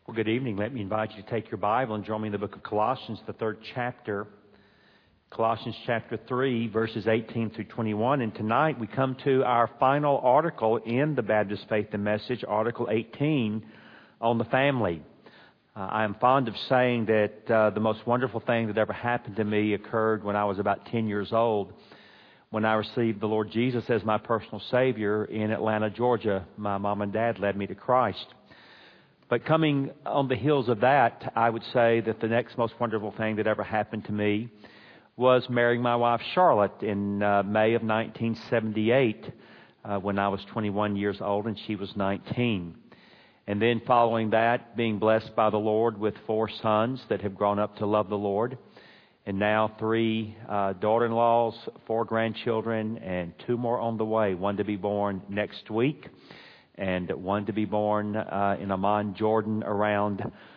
Well, good evening. Let me invite you to take your Bible and join me in the book of Colossians, the 3rd chapter. Colossians chapter 3, verses 18 through 21. And tonight we come to our final article in the Baptist Faith and Message, Article 18, on the family. I am fond of saying that the most wonderful thing that ever happened to me occurred when I was about 10 years old, when I received the Lord Jesus as my personal Savior in Atlanta, Georgia. My mom and dad led me to Christ. But coming on the heels of that, I would say that the next most wonderful thing that ever happened to me was marrying my wife Charlotte in May of 1978 when I was 21 years old and she was 19. And then following that, being blessed by the Lord with 4 sons that have grown up to love the Lord. And now 3 daughter-in-laws, 4 grandchildren, and 2 more on the way. One to be born next week, and one to be born in Amman, Jordan, around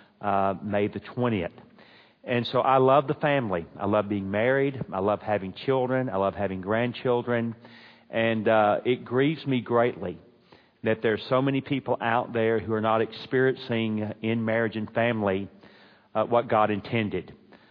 May the 20th. And so I love the family. I love being married. I love having children. I love having grandchildren. And it grieves me greatly that there's so many people out there who are not experiencing in marriage and family what God intended.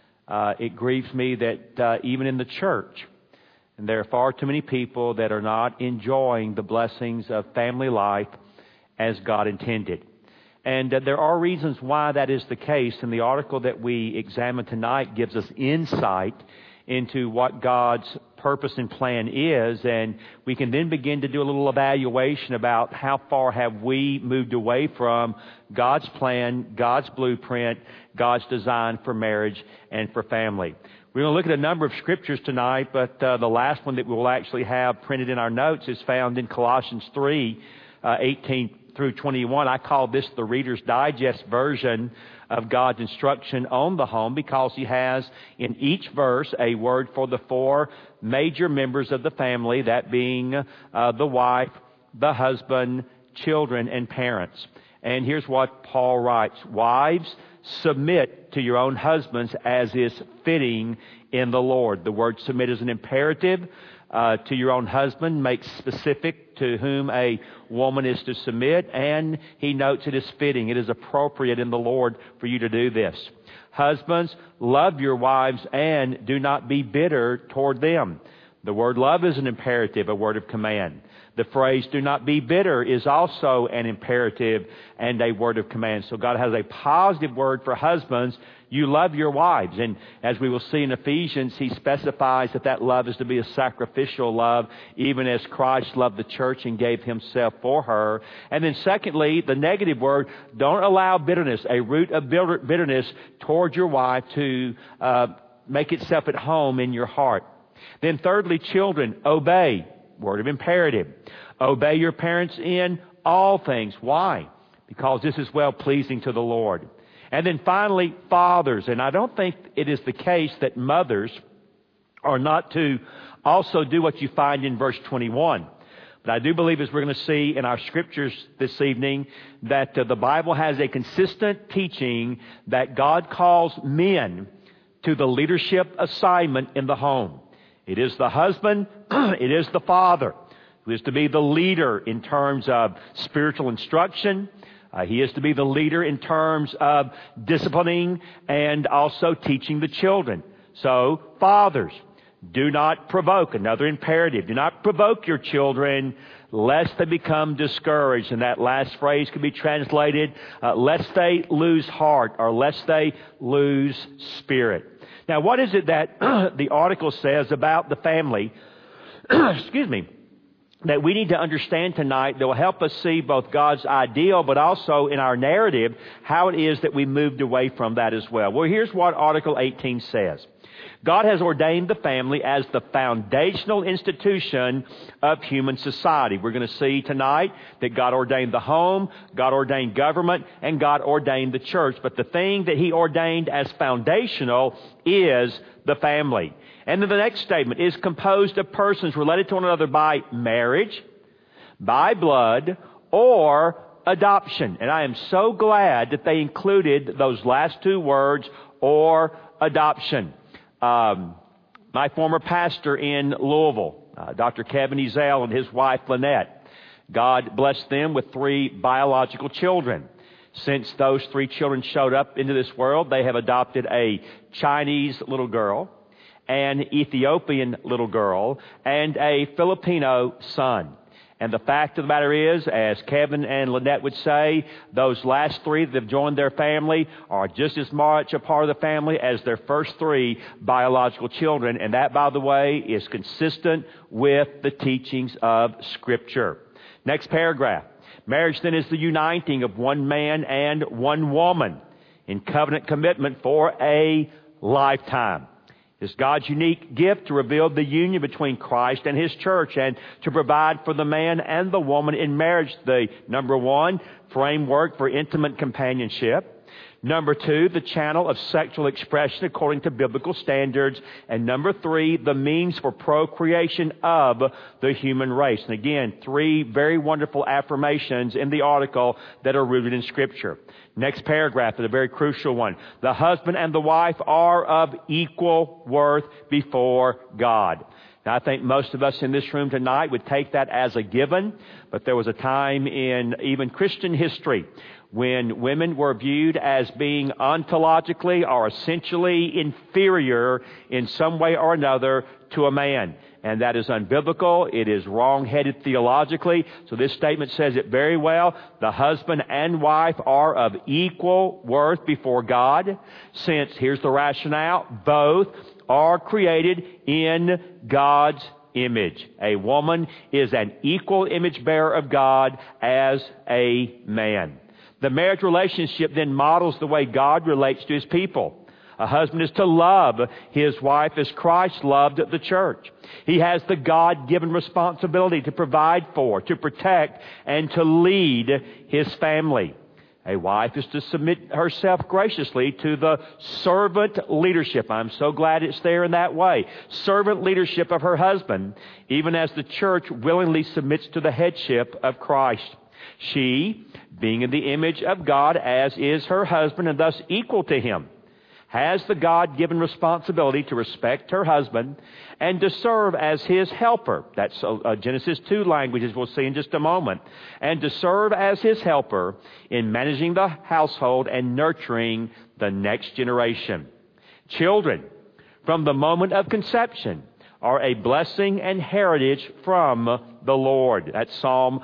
It grieves me that even in the church, and there are far too many people that are not enjoying the blessings of family life as God intended. And there are reasons why that is the case, and the article that we examine tonight gives us insight into what God's purpose and plan is, and we can then begin to do a little evaluation about how far have we moved away from God's plan, God's blueprint, God's design for marriage and for family. We're going to look at a number of scriptures tonight, but the last one that we will actually have printed in our notes is found in Colossians 3, 18 through 21. I call this the Reader's Digest version of God's instruction on the home, because He has in each verse a word for the 4 major members of the family, that being the wife, the husband, children, and parents. And here's what Paul writes: "Wives, submit to your own husbands as is fitting in the Lord." The word submit is an imperative. To your own husband makes specific to whom a woman is to submit, and he notes it is fitting. It is appropriate in the Lord for you to do this. Husbands, love your wives and do not be bitter toward them. The word love is an imperative, a word of command. The phrase "do not be bitter" is also an imperative and a word of command. So God has a positive word for husbands. You love your wives. And as we will see in Ephesians, He specifies that that love is to be a sacrificial love, even as Christ loved the church and gave Himself for her. And then secondly, the negative word, don't allow bitterness, a root of bitterness toward your wife, to make itself at home in your heart. Then thirdly, children, obey. Word of imperative. Obey your parents in all things. Why? Because this is well-pleasing to the Lord. And then finally, fathers. And I don't think it is the case that mothers are not to also do what you find in verse 21. But I do believe, as we're going to see in our scriptures this evening, that the Bible has a consistent teaching that God calls men to the leadership assignment in the home. It is the husband, it is the father who is to be the leader in terms of spiritual instruction. He is to be the leader in terms of disciplining and also teaching the children. So, fathers, do not provoke. Another imperative. Do not provoke your children lest they become discouraged. And that last phrase could be translated, lest they lose heart or lest they lose spirit. Now, what is it that the article says about the family, excuse me, that we need to understand tonight that will help us see both God's ideal, but also in our narrative, how it is that we moved away from that as well? Well, here's what Article 18 says. God has ordained the family as the foundational institution of human society. We're going to see tonight that God ordained the home, God ordained government, and God ordained the church. But the thing that He ordained as foundational is the family. And then the next statement is composed of persons related to one another by marriage, by blood, or adoption. And I am so glad that they included those last 2 words, or adoption. My former pastor in Louisville, Dr. Kevin Ezell, and his wife Lynette, God blessed them with 3 biological children. Since those 3 children showed up into this world, they have adopted a Chinese little girl, an Ethiopian little girl, and a Filipino son. And the fact of the matter is, as Kevin and Lynette would say, those last 3 that have joined their family are just as much a part of the family as their first 3 biological children. And that, by the way, is consistent with the teachings of Scripture. Next paragraph. Marriage then is the uniting of one man and one woman in covenant commitment for a lifetime. It's God's unique gift to reveal the union between Christ and His church and to provide for the man and the woman in marriage the, number 1, framework for intimate companionship. Number 2, the channel of sexual expression according to biblical standards. And number 3, the means for procreation of the human race. And again, 3 very wonderful affirmations in the article that are rooted in Scripture. Next paragraph is a very crucial one. The husband and the wife are of equal worth before God. Now, I think most of us in this room tonight would take that as a given, but there was a time in even Christian history when women were viewed as being ontologically or essentially inferior in some way or another to a man. And that is unbiblical. It is wrong-headed theologically. So this statement says it very well. The husband and wife are of equal worth before God, since, here's the rationale, both are created in God's image. A woman is an equal image bearer of God as a man. The marriage relationship then models the way God relates to His people. A husband is to love his wife as Christ loved the church. He has the God-given responsibility to provide for, to protect, and to lead his family. A wife is to submit herself graciously to the servant leadership. I'm so glad it's there in that way. Servant leadership of her husband, even as the church willingly submits to the headship of Christ. She, being in the image of God as is her husband and thus equal to him, has the God-given responsibility to respect her husband and to serve as his helper. That's Genesis 2 language, as we'll see in just a moment. And to serve as his helper in managing the household and nurturing the next generation. Children, from the moment of conception, are a blessing and heritage from the Lord. That's Psalm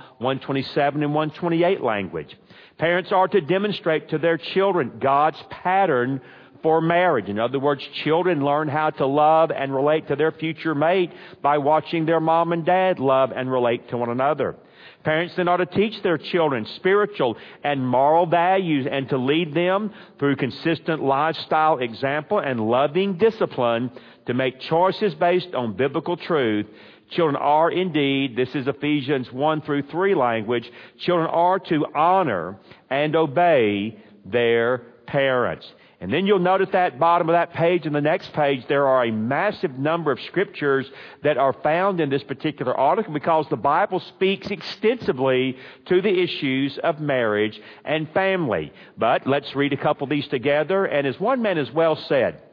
127 and 128 language. Parents are to demonstrate to their children God's pattern for marriage. In other words, children learn how to love and relate to their future mate by watching their mom and dad love and relate to one another. Parents then ought to teach their children spiritual and moral values and to lead them through consistent lifestyle example and loving discipline to make choices based on biblical truth. Children are indeed, this is Ephesians 1 through 3 language, children are to honor and obey their parents. And then you'll note at that bottom of that page and the next page, there are a massive number of scriptures that are found in this particular article because the Bible speaks extensively to the issues of marriage and family. But let's read a couple of these together. And as one man has well said,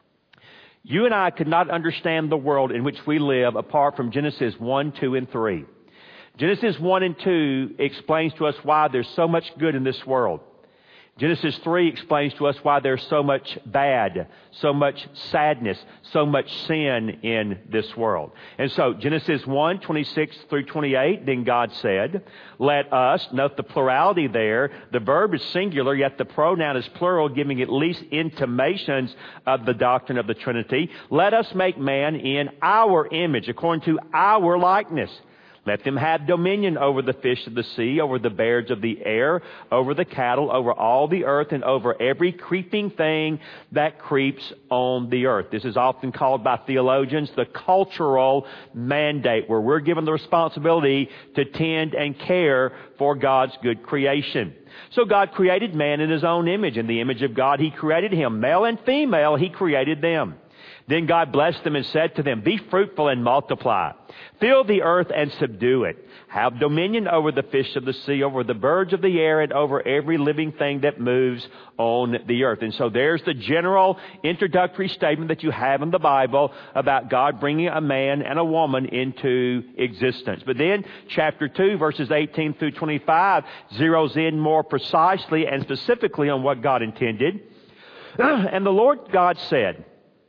you and I could not understand the world in which we live apart from Genesis 1, 2, and 3. Genesis 1 and 2 explains to us why there's so much good in this world. Genesis 3 explains to us why there's so much bad, so much sadness, so much sin in this world. And so Genesis 1, 26 through 28, then God said, let us, note the plurality there, the verb is singular, yet the pronoun is plural, giving at least intimations of the doctrine of the Trinity. Let us make man in our image, according to our likeness. Let them have dominion over the fish of the sea, over the birds of the air, over the cattle, over all the earth, and over every creeping thing that creeps on the earth. This is often called by theologians the cultural mandate, where we're given the responsibility to tend and care for God's good creation. So God created man in His own image. In the image of God, He created him. Male and female, He created them. Then God blessed them and said to them, "Be fruitful and multiply. Fill the earth and subdue it. Have dominion over the fish of the sea, over the birds of the air, and over every living thing that moves on the earth." And so there's the general introductory statement that you have in the Bible about God bringing a man and a woman into existence. But then chapter 2, verses 18 through 25, zeroes in more precisely and specifically on what God intended. And the Lord God said,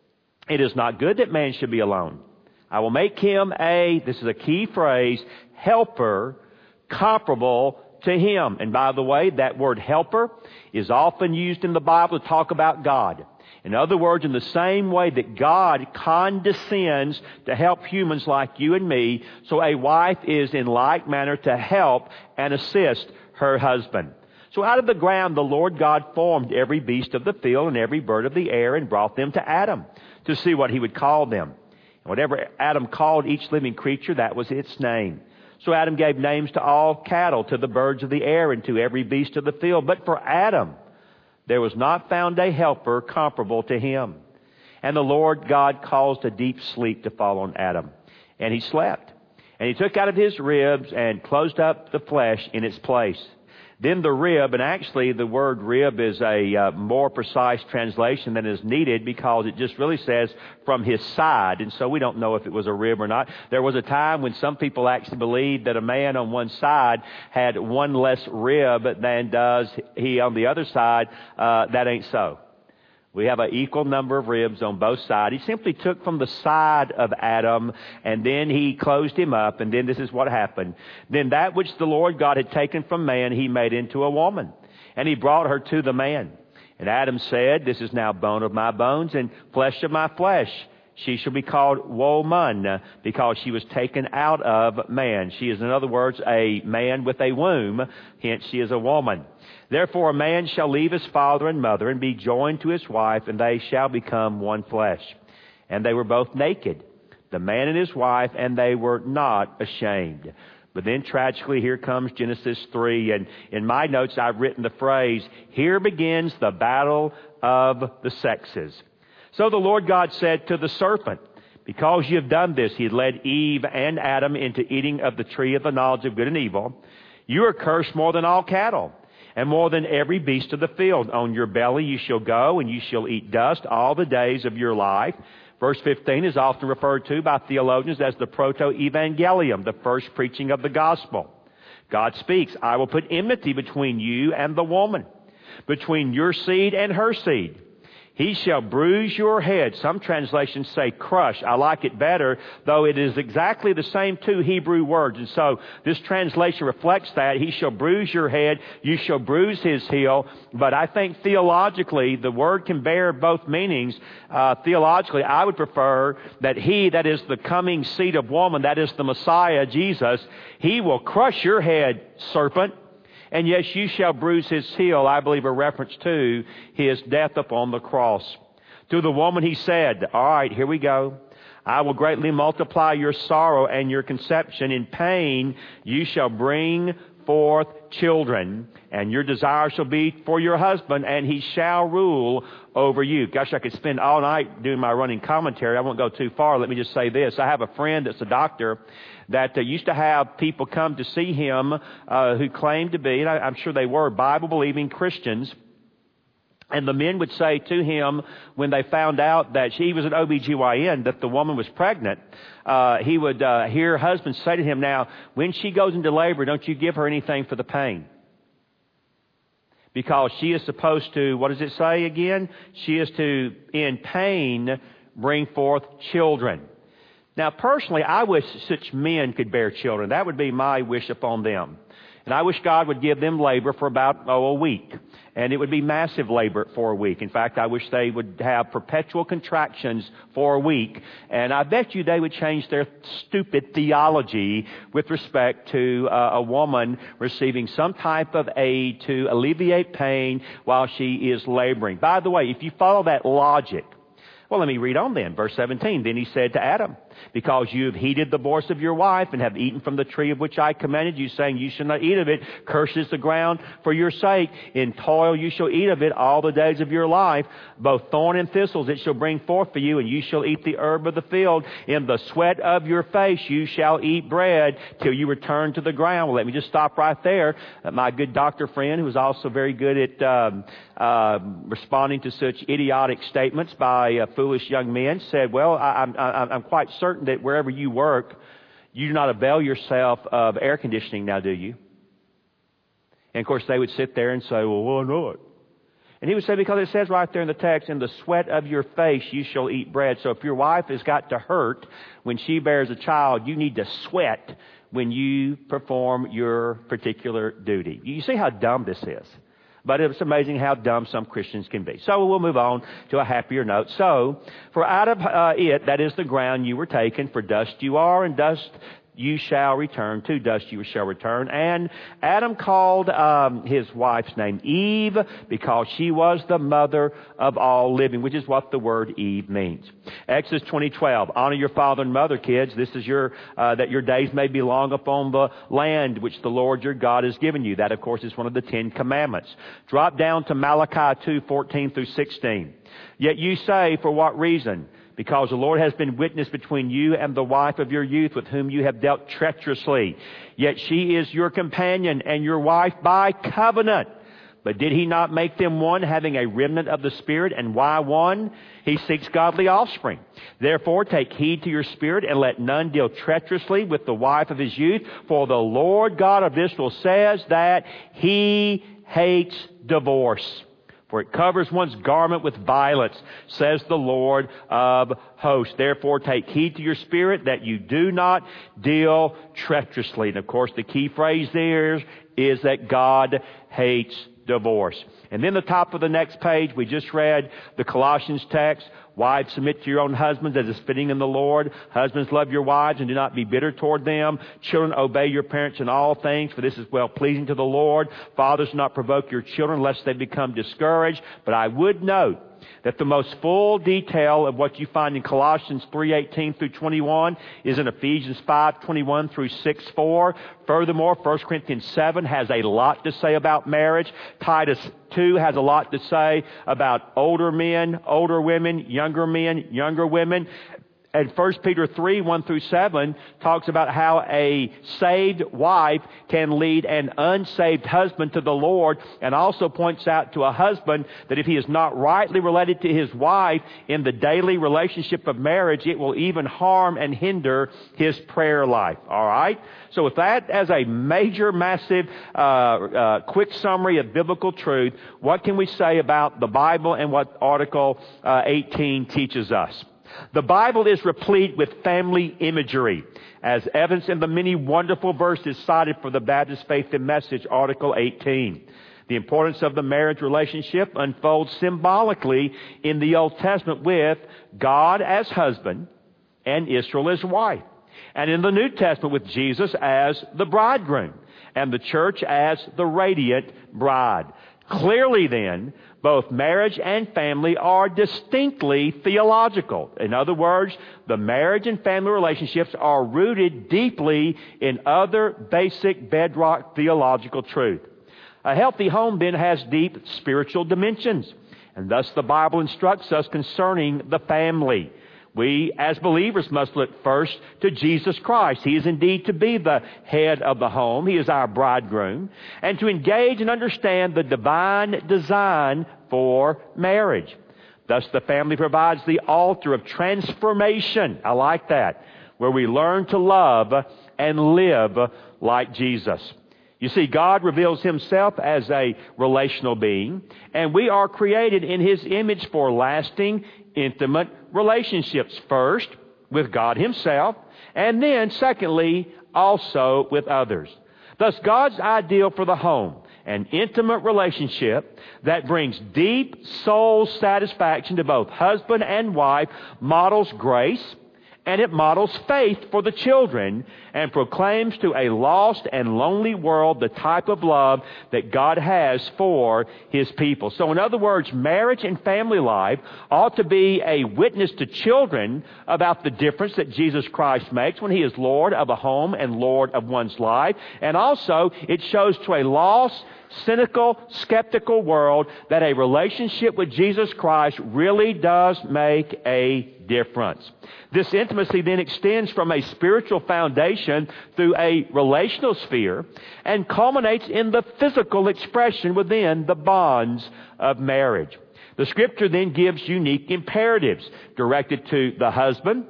"It is not good that man should be alone. I will make him this is a key phrase, helper, comparable to him." And by the way, that word helper is often used in the Bible to talk about God. In other words, in the same way that God condescends to help humans like you and me, so a wife is in like manner to help and assist her husband. So out of the ground the Lord God formed every beast of the field and every bird of the air and brought them to Adam to see what he would call them. And whatever Adam called each living creature, that was its name. So Adam gave names to all cattle, to the birds of the air, and to every beast of the field. But for Adam there was not found a helper comparable to him. And the Lord God caused a deep sleep to fall on Adam, and he slept. And he took out of his ribs and closed up the flesh in its place. Then the rib, and actually the word rib is a more precise translation than is needed because it just really says from his side. And so we don't know if it was a rib or not. There was a time when some people actually believed that a man on one side had one less rib than does he on the other side. That ain't so. We have an equal number of ribs on both sides. He simply took from the side of Adam, and then he closed him up, and then this is what happened. Then that which the Lord God had taken from man, he made into a woman, and he brought her to the man. And Adam said, "This is now bone of my bones and flesh of my flesh. She shall be called woman, because she was taken out of man." She is, in other words, a man with a womb, hence she is a woman. "Therefore a man shall leave his father and mother and be joined to his wife, and they shall become one flesh. And they were both naked, the man and his wife, and they were not ashamed." But then tragically, here comes Genesis 3, and in my notes I've written the phrase, "Here begins the battle of the sexes." So the Lord God said to the serpent, "Because you have done this," he led Eve and Adam into eating of the tree of the knowledge of good and evil, "you are cursed more than all cattle, and more than every beast of the field. On your belly you shall go, and you shall eat dust all the days of your life." Verse 15 is often referred to by theologians as the proto-evangelium, the first preaching of the gospel. God speaks, "I will put enmity between you and the woman, between your seed and her seed. He shall bruise your head." Some translations say crush. I like it better, though it is exactly the same two Hebrew words. And so this translation reflects that. He shall bruise your head. You shall bruise his heel. But I think theologically, the word can bear both meanings. Theologically, I would prefer that he, that is the coming seed of woman, that is the Messiah, Jesus, he will crush your head, serpent. And yes, you shall bruise his heel, I believe a reference to his death upon the cross. To the woman he said, all right, here we go. "I will greatly multiply your sorrow and your conception. In pain you shall bring forth children, and your desire shall be for your husband, and he shall rule over you." Gosh, I could spend all night doing my running commentary. I won't go too far. Let me just say this. I have a friend that's a doctor that used to have people come to see him who claimed to be, and I'm sure they were, Bible-believing Christians. And the men would say to him when they found out that he was an OBGYN, that the woman was pregnant, he would hear husbands say to him, "Now, when she goes into labor, don't you give her anything for the pain. Because she is supposed to," what does it say again? "She is to, in pain, bring forth children." Now, personally, I wish such men could bear children. That would be my wish upon them. And I wish God would give them labor for about, a week. And it would be massive labor for a week. In fact, I wish they would have perpetual contractions for a week. And I bet you they would change their stupid theology with respect to a woman receiving some type of aid to alleviate pain while she is laboring. By the way, if you follow that logic, Well, let me read on then. Verse 17. Then he said to Adam, because you have heeded the voice of your wife and have eaten from the tree of which I commanded you, saying, you shall not eat of it. Cursed is the ground for your sake. In toil you shall eat of it all the days of your life. Both thorn and thistles it shall bring forth for you, and you shall eat the herb of the field. In the sweat of your face you shall eat bread till you return to the ground. Well, let me just stop right there. My good doctor friend, who is also very good at responding to such idiotic statements by foolish young men, said, well, I'm quite certain that wherever you work, you do not avail yourself of air conditioning now, do you? And of course they would sit there and say, well, why not? And he would say, because it says right there in the text, in the sweat of your face you shall eat bread. So if your wife has got to hurt when she bears a child, you need to sweat when you perform your particular duty. You see how dumb this is? But it's amazing how dumb some Christians can be. So we'll move on to a happier note. So, for out of it, that is the ground you were taken, for dust you are, and dust you shall return. To dust you shall return. And Adam called his wife's name Eve, because she was the mother of all living, which is what the word Eve means. Exodus 20:12. Honor your father and mother, kids. This is that your days may be long upon the land which the Lord your God has given you. That, of course, is one of the 10 Commandments. Drop down to Malachi 2:14 through 16. Yet you say, for what reason? Because the Lord has been witness between you and the wife of your youth, with whom you have dealt treacherously. Yet she is your companion and your wife by covenant. But did he not make them one, having a remnant of the Spirit? And why one? He seeks godly offspring. Therefore take heed to your spirit, and let none deal treacherously with the wife of his youth. For the Lord God of Israel says that he hates divorce. For it covers one's garment with violence, says the Lord of hosts. Therefore take heed to your spirit, that you do not deal treacherously. And of course the key phrase there is that God hates divorce. And then the top of the next page, we just read the Colossians text. Wives, submit to your own husbands as is fitting in the Lord. Husbands, love your wives and do not be bitter toward them. Children, obey your parents in all things, for this is well pleasing to the Lord. Fathers, do not provoke your children lest they become discouraged. But I would note that the most full detail of what you find in Colossians 3:18 through 21 is in Ephesians 5:21 through 6:4. Furthermore, 1 Corinthians 7 has a lot to say about marriage. Titus 2 has a lot to say about older men, older women, younger men, younger women. And 1 Peter 3:1 through 7 talks about how a saved wife can lead an unsaved husband to the Lord, and also points out to a husband that if he is not rightly related to his wife in the daily relationship of marriage, it will even harm and hinder his prayer life. All right? So with that as a major, massive, quick summary of biblical truth, what can we say about the Bible and what Article 18 teaches us? The Bible is replete with family imagery, as evidenced in the many wonderful verses cited for the Baptist Faith and Message, Article 18. The importance of the marriage relationship unfolds symbolically in the Old Testament with God as husband and Israel as wife. And in the New Testament with Jesus as the bridegroom and the church as the radiant bride. Clearly then, both marriage and family are distinctly theological. In other words, the marriage and family relationships are rooted deeply in other basic bedrock theological truth. A healthy home then has deep spiritual dimensions, and thus the Bible instructs us concerning the family. We, as believers, must look first to Jesus Christ. He is indeed to be the head of the home. He is our bridegroom. And to engage and understand the divine design for marriage. Thus, the family provides the altar of transformation. I like that. Where we learn to love and live like Jesus. You see, God reveals Himself as a relational being, and we are created in His image for lasting, intimate relationships. First, with God Himself, and then, secondly, also with others. Thus, God's ideal for the home, an intimate relationship that brings deep soul satisfaction to both husband and wife, models grace and it models faith for the children and proclaims to a lost and lonely world the type of love that God has for His people. So in other words, marriage and family life ought to be a witness to children about the difference that Jesus Christ makes when He is Lord of a home and Lord of one's life. And also, it shows to a lost, cynical, skeptical world that a relationship with Jesus Christ really does make a difference. This intimacy then extends from a spiritual foundation through a relational sphere and culminates in the physical expression within the bonds of marriage. The Scripture then gives unique imperatives directed to the husband,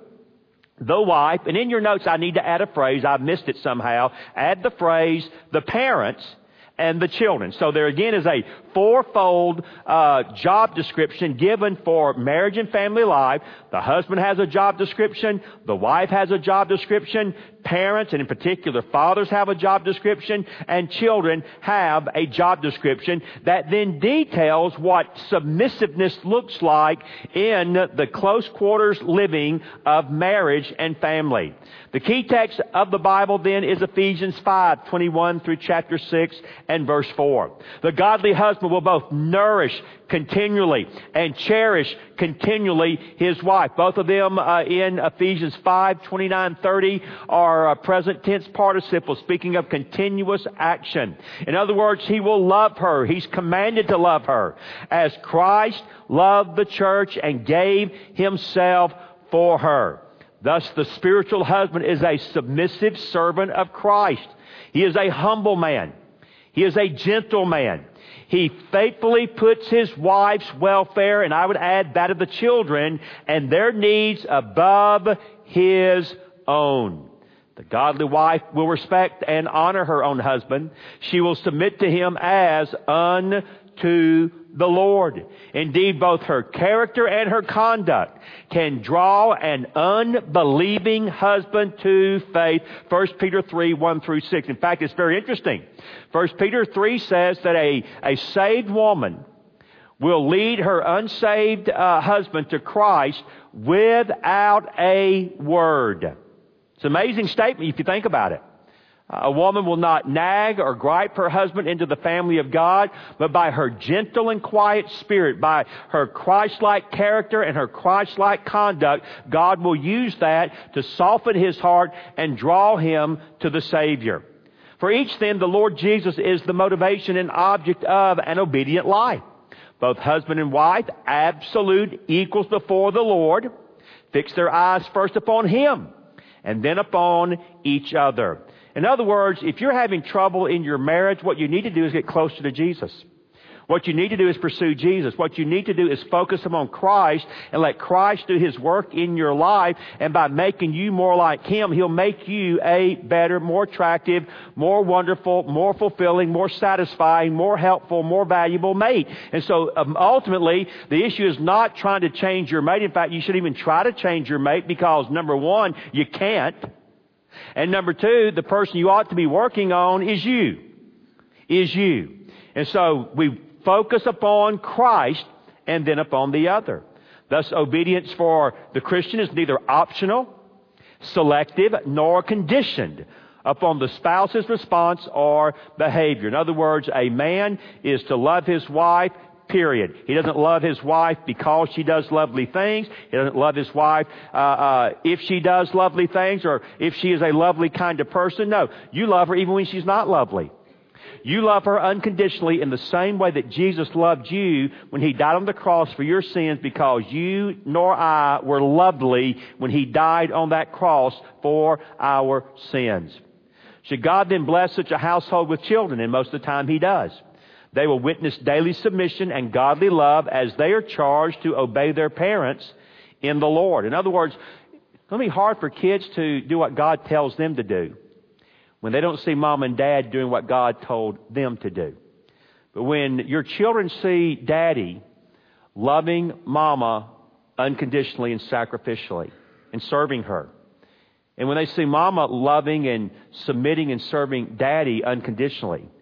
the wife, and in your notes I need to add a phrase. I missed it somehow. Add the phrase, the parents, and the children. So there again is a fourfold job description given for marriage and family life. The husband has a job description. The wife has a job description. Parents, and in particular fathers, have a job description. And children have a job description that then details what submissiveness looks like in the close quarters living of marriage and family. The key text of the Bible then is Ephesians 5:21 through chapter 6 and verse 4. The godly husband will both nourish continually and cherish continually his wife. Both of them in Ephesians 5:29-30 are present tense participles speaking of continuous action. In other words, he will love her. He's commanded to love her as Christ loved the church and gave Himself for her. Thus, the spiritual husband is a submissive servant of Christ. He is a humble man. He is a gentle man. He faithfully puts his wife's welfare, and I would add that of the children, and their needs above his own. The godly wife will respect and honor her own husband. She will submit to him as unto the Lord. Indeed, both her character and her conduct can draw an unbelieving husband to faith. 1 Peter 3:1 through 6. In fact, it's very interesting. 1 Peter 3 says that a saved woman will lead her unsaved husband to Christ without a word. It's an amazing statement if you think about it. A woman will not nag or gripe her husband into the family of God, but by her gentle and quiet spirit, by her Christ-like character and her Christ-like conduct, God will use that to soften his heart and draw him to the Savior. For each then, the Lord Jesus is the motivation and object of an obedient life. Both husband and wife, absolute equals before the Lord, fix their eyes first upon Him and then upon each other. In other words, if you're having trouble in your marriage, what you need to do is get closer to Jesus. What you need to do is pursue Jesus. What you need to do is focus upon Christ and let Christ do His work in your life. And by making you more like Him, He'll make you a better, more attractive, more wonderful, more fulfilling, more satisfying, more helpful, more valuable mate. And so ultimately, the issue is not trying to change your mate. In fact, you shouldn't even try to change your mate because, number one, you can't. And number two, the person you ought to be working on is you. Is you. And so we focus upon Christ and then upon the other. Thus, obedience for the Christian is neither optional, selective, nor conditioned upon the spouse's response or behavior. In other words, a man is to love his wife, period. He doesn't love his wife because she does lovely things. He doesn't love his wife if she does lovely things or if she is a lovely kind of person. No, you love her even when she's not lovely. You love her unconditionally in the same way that Jesus loved you when He died on the cross for your sins, because you nor I were lovely when He died on that cross for our sins. Should God then bless such a household with children? And most of the time He does. They will witness daily submission and godly love as they are charged to obey their parents in the Lord. In other words, it's going to be hard for kids to do what God tells them to do when they don't see mom and dad doing what God told them to do. But when your children see daddy loving mama unconditionally and sacrificially and serving her, and when they see mama loving and submitting and serving daddy unconditionally,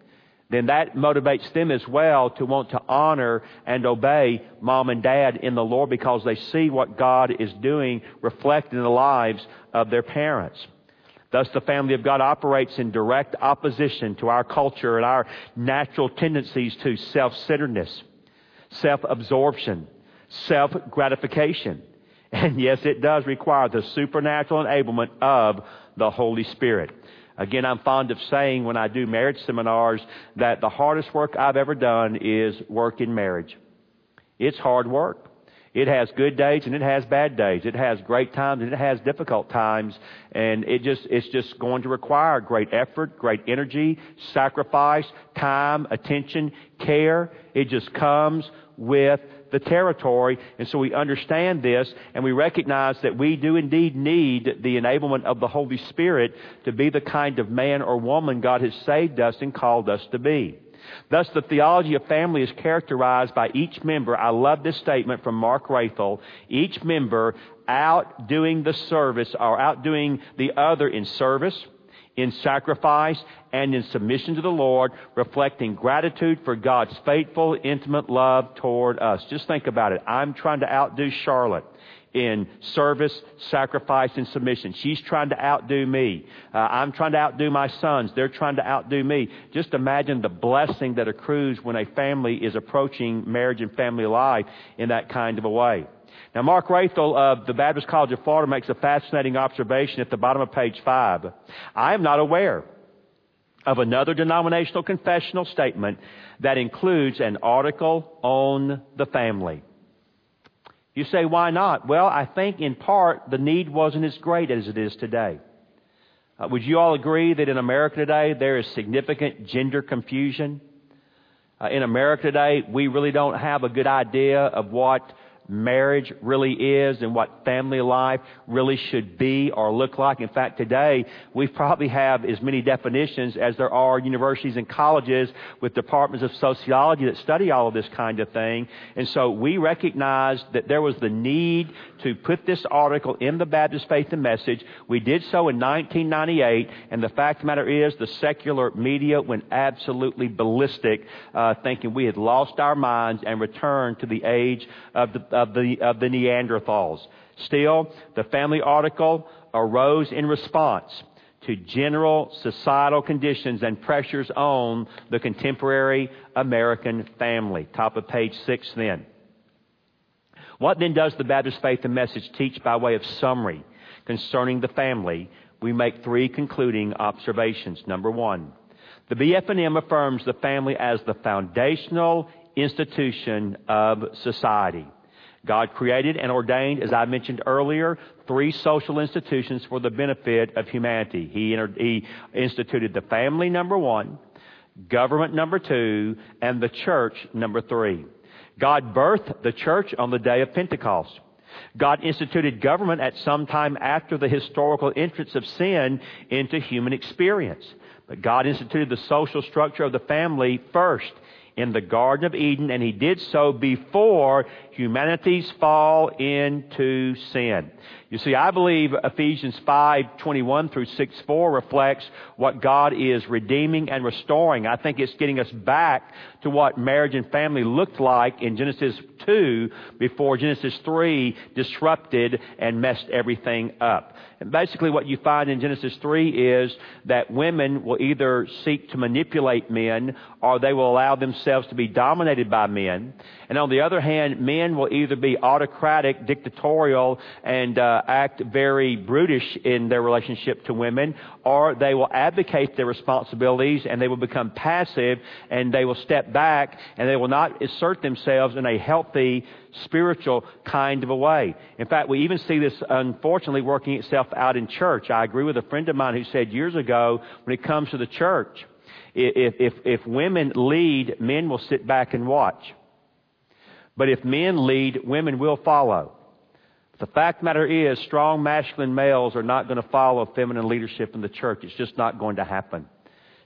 then that motivates them as well to want to honor and obey mom and dad in the Lord because they see what God is doing reflected in the lives of their parents. Thus, the family of God operates in direct opposition to our culture and our natural tendencies to self-centeredness, self-absorption, self-gratification. And yes, it does require the supernatural enablement of the Holy Spirit. Again, I'm fond of saying when I do marriage seminars that the hardest work I've ever done is work in marriage. It's hard work. It has good days and it has bad days. It has great times and it has difficult times. And it's just going to require great effort, great energy, sacrifice, time, attention, care. It just comes with the territory. And so we understand this and we recognize that we do indeed need the enablement of the Holy Spirit to be the kind of man or woman God has saved us and called us to be. Thus, the theology of family is characterized by each member. I love this statement from Mark Rathel. Each member outdoing the service or outdoing the other in service, in sacrifice, and in submission to the Lord, reflecting gratitude for God's faithful, intimate love toward us. Just think about it. I'm trying to outdo Charlotte in service, sacrifice, and submission. She's trying to outdo me. I'm trying to outdo my sons. They're trying to outdo me. Just imagine the blessing that accrues when a family is approaching marriage and family life in that kind of a way. Now, Mark Rathel of the Baptist College of Florida makes a fascinating observation at the bottom of page 5. I am not aware of another denominational confessional statement that includes an article on the family. You say, why not? Well, I think in part the need wasn't as great as it is today. Would you all agree that in America today there is significant gender confusion? In America today, we really don't have a good idea of what marriage really is and what family life really should be or look like. In fact, today we probably have as many definitions as there are universities and colleges with departments of sociology that study all of this kind of thing. And so we recognized that there was the need to put this article in the Baptist Faith and Message. We did so in 1998, and the fact of the matter is the secular media went absolutely ballistic, thinking we had lost our minds and returned to the age of the Neanderthals. Still, the family article arose in response to general societal conditions and pressures on the contemporary American family. Top of page 6 then. What then does the Baptist Faith and Message teach by way of summary concerning the family? We make 3 concluding observations. Number 1, the BF&M affirms the family as the foundational institution of society. God created and ordained, as I mentioned earlier, 3 social institutions for the benefit of humanity. He instituted the family, number 1, government, number 2, and the church, number 3. God birthed the church on the day of Pentecost. God instituted government at some time after the historical entrance of sin into human experience. But God instituted the social structure of the family first in the Garden of Eden, and He did so before humanity's fall into sin. You see, I believe Ephesians 5:21 through 6:4 reflects what God is redeeming and restoring. I think it's getting us back to what marriage and family looked like in Genesis 2 before Genesis 3 disrupted and messed everything up. And basically what you find in Genesis 3 is that women will either seek to manipulate men or they will allow themselves to be dominated by men. And on the other hand, men will either be autocratic, dictatorial, and act very brutish in their relationship to women, or they will abdicate their responsibilities and they will become passive and they will step back and they will not assert themselves in a healthy, spiritual kind of a way. In fact, we even see this, unfortunately, working itself out in church. I agree with a friend of mine who said years ago, when it comes to the church, if women lead, men will sit back and watch. But if men lead, women will follow. The fact of the matter is, strong masculine males are not going to follow feminine leadership in the church. It's just not going to happen.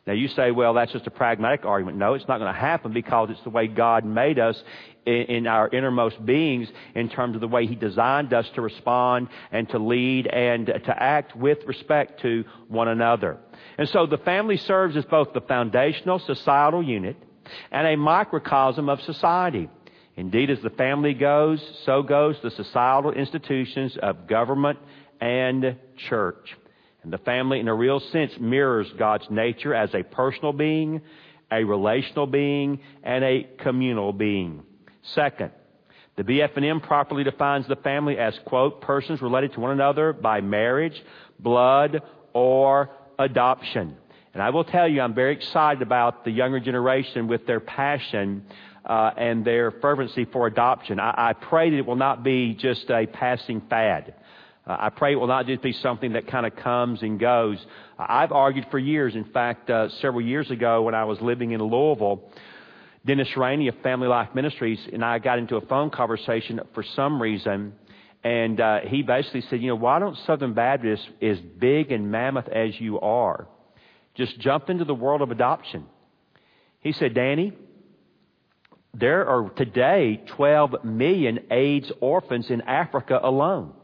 Now you say, well, that's just a pragmatic argument. No, it's not going to happen because it's the way God made us in our innermost beings in terms of the way He designed us to respond and to lead and to act with respect to one another. And so the family serves as both the foundational societal unit and a microcosm of society. Indeed, as the family goes, so goes the societal institutions of government and church. And the family, in a real sense, mirrors God's nature as a personal being, a relational being, and a communal being. Second, the BF&M properly defines the family as, quote, persons related to one another by marriage, blood, or adoption. And I will tell you, I'm very excited about the younger generation with their passion and their fervency for adoption. I pray that it will not be just a passing fad. I pray it will not just be something that kind of comes and goes. I've argued for years. In fact, several years ago when I was living in Louisville, Dennis Rainey of Family Life Ministries and I got into a phone conversation for some reason, and he basically said, why don't Southern Baptists, as big and mammoth as you are, just jump into the world of adoption? He said, Danny, there are today 12 million AIDS orphans in Africa alone.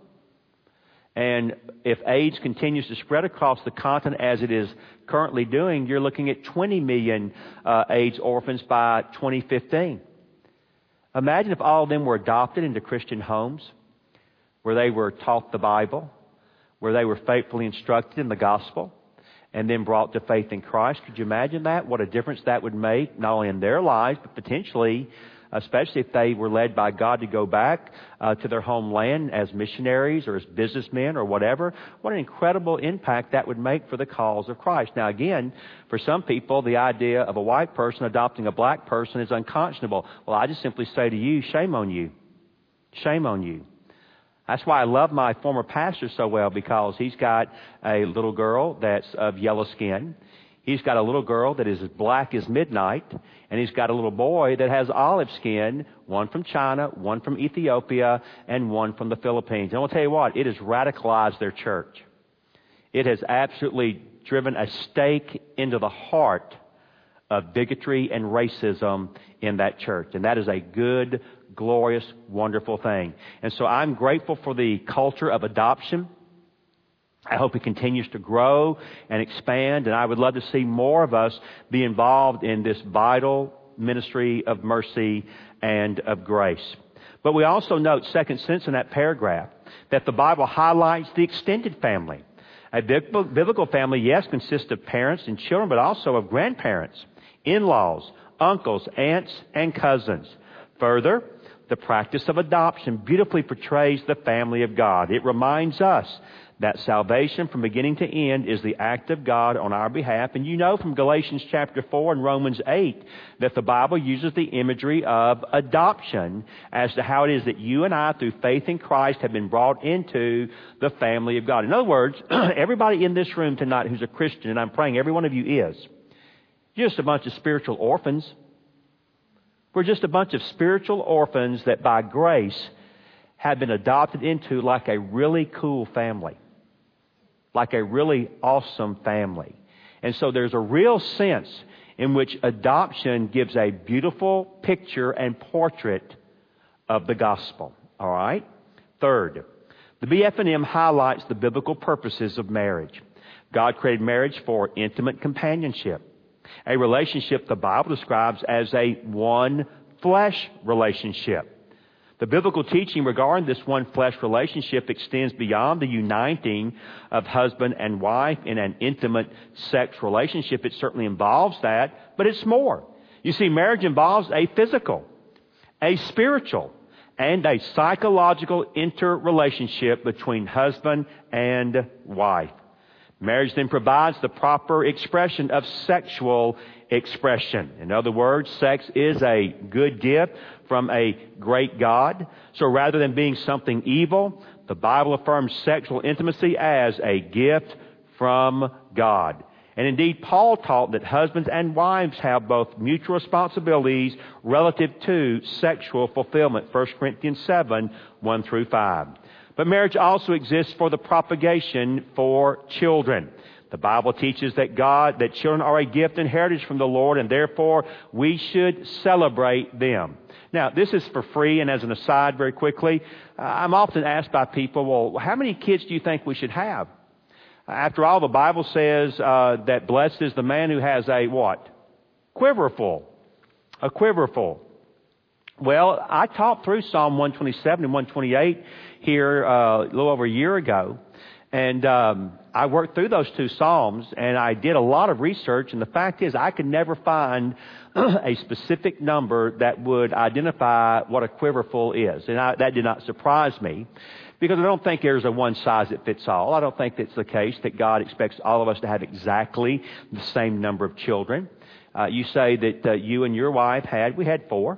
And if AIDS continues to spread across the continent as it is currently doing, you're looking at 20 million AIDS orphans by 2015. Imagine if all of them were adopted into Christian homes, where they were taught the Bible, where they were faithfully instructed in the gospel, and then brought to faith in Christ. Could you imagine that? What a difference that would make, not only in their lives, but potentially, especially if they were led by God to go back to their homeland as missionaries or as businessmen or whatever. What an incredible impact that would make for the cause of Christ. Now again, for some people, the idea of a white person adopting a black person is unconscionable. Well, I just simply say to you, shame on you. Shame on you. That's why I love my former pastor so well, because he's got a little girl that's of yellow skin. He's got a little girl that is as black as midnight, and he's got a little boy that has olive skin, one from China, one from Ethiopia, and one from the Philippines. And I'll tell you what, it has radicalized their church. It has absolutely driven a stake into the heart of bigotry and racism in that church. And that is a good, glorious, wonderful thing. And so I'm grateful for the culture of adoption. I hope it continues to grow and expand, and I would love to see more of us be involved in this vital ministry of mercy and of grace. But we also note, second sense in that paragraph, that the Bible highlights the extended family. A biblical family, yes, consists of parents and children, but also of grandparents, in-laws, uncles, aunts, and cousins. Further, the practice of adoption beautifully portrays the family of God. It reminds us that salvation from beginning to end is the act of God on our behalf. And you know from Galatians chapter 4 and Romans 8 that the Bible uses the imagery of adoption as to how it is that you and I, through faith in Christ, have been brought into the family of God. In other words, everybody in this room tonight who's a Christian, and I'm praying every one of you is, you're just a bunch of spiritual orphans. We're just a bunch of spiritual orphans that by grace have been adopted into like a really cool family. Like a really awesome family. And so there's a real sense in which adoption gives a beautiful picture and portrait of the gospel. All right? Third, the BF&M highlights the biblical purposes of marriage. God created marriage for intimate companionship, a relationship the Bible describes as a one flesh relationship. The biblical teaching regarding this one flesh relationship extends beyond the uniting of husband and wife in an intimate sex relationship. It certainly involves that, but it's more. You see, marriage involves a physical, a spiritual, and a psychological interrelationship between husband and wife. Marriage then provides the proper expression of sexual expression. In other words, sex is a good gift from a great God. So rather than being something evil, the Bible affirms sexual intimacy as a gift from God. And indeed, Paul taught that husbands and wives have both mutual responsibilities relative to sexual fulfillment. 1 Corinthians 7, 1 through 5. But marriage also exists for the propagation for children. The Bible teaches that children are a gift and heritage from the Lord, and therefore we should celebrate them. Now, this is for free, and as an aside very quickly, I'm often asked by people, well, how many kids do you think we should have? After all, the Bible says that blessed is the man who has a what? Quiverful. A quiverful. Well, I taught through Psalm 127 and 128 here a little over a year ago. And I worked through those two Psalms, and I did a lot of research. And the fact is, I could never find a specific number that would identify what a quiverful is. And that did not surprise me, because I don't think there's a one-size-that-fits-all. I don't think that's the case, that God expects all of us to have exactly the same number of children. You say that you and your wife we had 4.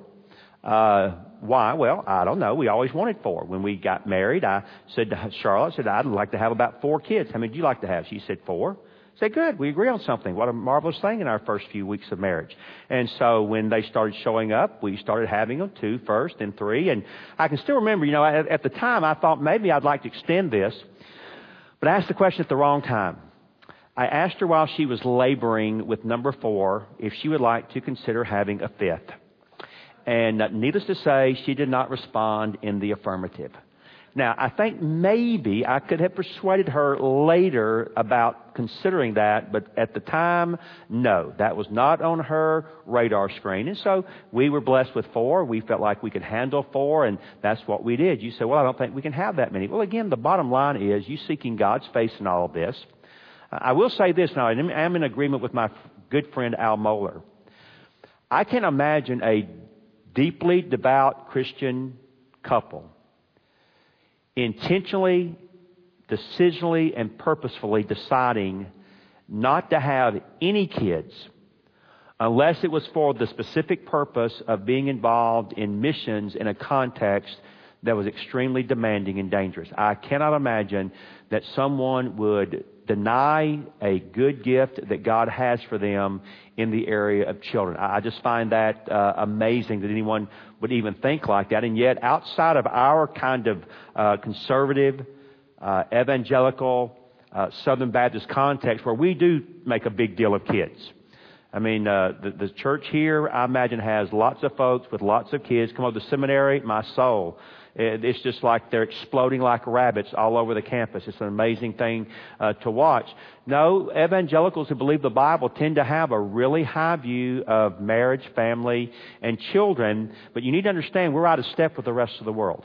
Why? Well, I don't know. We always wanted 4. When we got married, I said to Charlotte, I'd like to have about 4 kids. How many do you like to have? She said 4. I said, good. We agree on something. What a marvelous thing in our first few weeks of marriage. And so when they started showing up, we started having them 2 first and 3. And I can still remember, at the time I thought maybe I'd like to extend this, but I asked the question at the wrong time. I asked her while she was laboring with number 4 if she would like to consider having a 5th. And needless to say, she did not respond in the affirmative. Now, I think maybe I could have persuaded her later about considering that, but at the time, no. That was not on her radar screen. And so we were blessed with 4. We felt like we could handle 4, and that's what we did. You say, well, I don't think we can have that many. Well, again, the bottom line is you seeking God's face in all of this. I will say this now, and I'm in agreement with my good friend Al Mohler. I can imagine a deeply devout Christian couple intentionally, decisionally, and purposefully deciding not to have any kids unless it was for the specific purpose of being involved in missions in a context that was extremely demanding and dangerous. I cannot imagine that someone would deny a good gift that God has for them in the area of children. I just find that amazing that anyone would even think like that. And yet, outside of our kind of conservative, evangelical, Southern Baptist context, where we do make a big deal of kids. I mean, the church here, I imagine, has lots of folks with lots of kids. Come over to the seminary, my soul. It's just like they're exploding like rabbits all over the campus. It's an amazing thing to watch. No, evangelicals who believe the Bible tend to have a really high view of marriage, family, and children. But you need to understand, we're out of step with the rest of the world.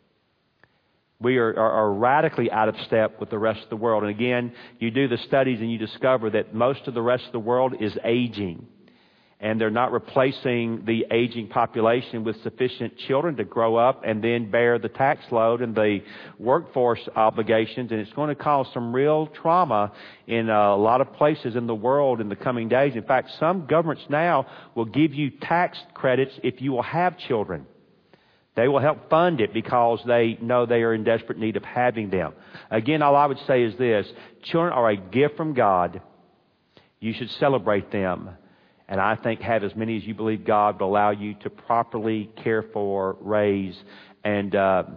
We are radically out of step with the rest of the world. And again, you do the studies and you discover that most of the rest of the world is aging. And they're not replacing the aging population with sufficient children to grow up and then bear the tax load and the workforce obligations. And it's going to cause some real trauma in a lot of places in the world in the coming days. In fact, some governments now will give you tax credits if you will have children. They will help fund it because they know they are in desperate need of having them. Again, all I would say is this. Children are a gift from God. You should celebrate them. And I think have as many as you believe God will allow you to properly care for, raise, and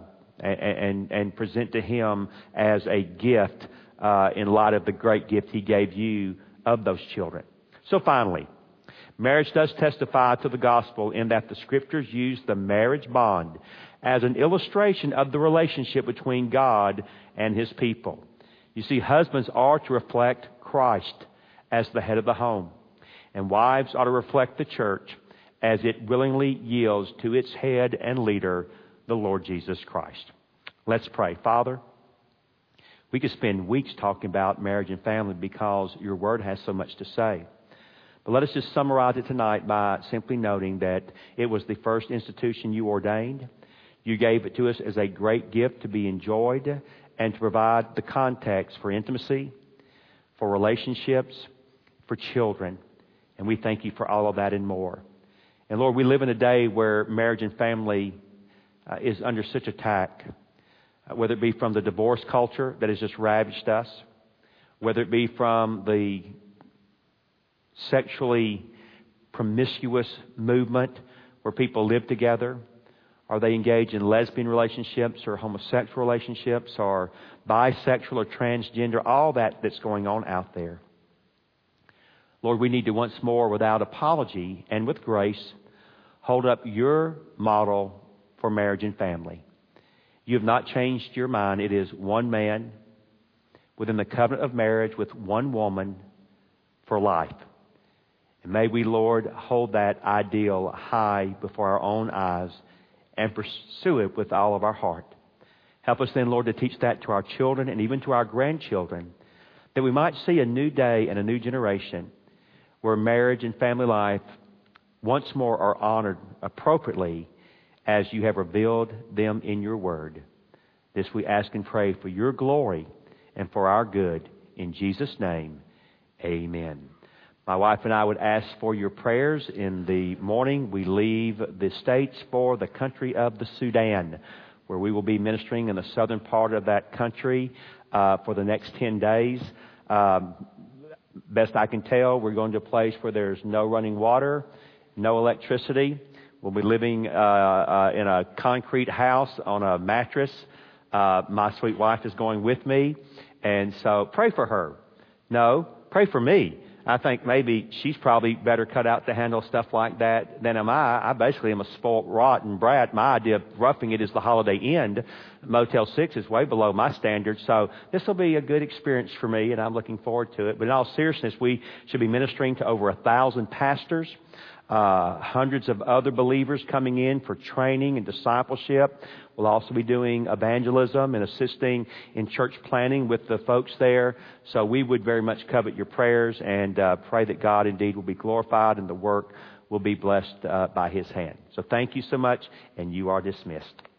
present to Him as a gift in light of the great gift He gave you of those children. So finally, marriage does testify to the gospel in that the Scriptures use the marriage bond as an illustration of the relationship between God and His people. You see, husbands are to reflect Christ as the head of the home. And wives ought to reflect the church as it willingly yields to its head and leader, the Lord Jesus Christ. Let's pray. Father, we could spend weeks talking about marriage and family because your word has so much to say. But let us just summarize it tonight by simply noting that it was the first institution you ordained. You gave it to us as a great gift to be enjoyed and to provide the context for intimacy, for relationships, for children. And we thank you for all of that and more. And Lord, we live in a day where marriage and family is under such attack, whether it be from the divorce culture that has just ravaged us, whether it be from the sexually promiscuous movement where people live together, Are they engaged in lesbian relationships or homosexual relationships or bisexual or transgender? All that's going on out there. Lord, we need to once more, without apology and with grace, hold up your model for marriage and family. You have not changed your mind. It is one man within the covenant of marriage with one woman for life. And may we, Lord, hold that ideal high before our own eyes and pursue it with all of our heart. Help us then, Lord, to teach that to our children and even to our grandchildren, that we might see a new day and a new generation where marriage and family life once more are honored appropriately as you have revealed them in your word. This we ask and pray for your glory and for our good. In Jesus' name, amen. My wife and I would ask for your prayers. In the morning, we leave the States for the country of the Sudan, where we will be ministering in the southern part of that country for the next 10 days. Best I can tell, we're going to a place where there's no running water, no electricity. We'll be living in a concrete house on a mattress. My sweet wife is going with me, and so pray for her. No, pray for me. I think maybe she's probably better cut out to handle stuff like that than am I. I basically am a spoiled, rotten brat. My idea of roughing it is the Holiday Inn. Motel 6 is way below my standards. So this will be a good experience for me, and I'm looking forward to it. But in all seriousness, we should be ministering to over 1,000 pastors. Hundreds of other believers coming in for training and discipleship. We'll also be doing evangelism and assisting in church planning with the folks there. So we would very much covet your prayers and pray that God indeed will be glorified and the work will be blessed by His hand. So thank you so much, and you are dismissed.